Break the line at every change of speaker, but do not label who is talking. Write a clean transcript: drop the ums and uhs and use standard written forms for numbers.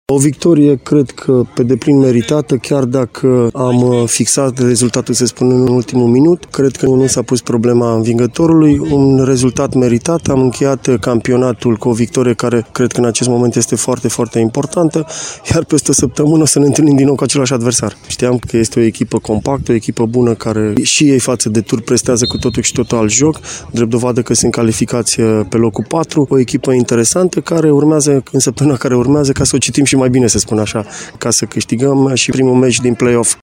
O victorie, cred că pe deplin meritată, chiar dacă am fixat rezultatul, se spune, în ultimul minut. Cred că nu s-a pus problema învingătorului. Un rezultat meritat. Am încheiat campionatul cu o victorie care cred că în acest moment este foarte, foarte importantă, iar peste o săptămână o să ne întâlnim din nou cu același adversar. Știam că este o echipă compactă, o echipă bună care și ei față de tur prestează cu totul și totul alt joc, drept dovadă că sunt calificați pe locul 4. O echipă interesantă care urmează în săptămâna care urmează, ca să o citim și mai bine, să spun așa, ca să câștigăm și primul meci din play-off.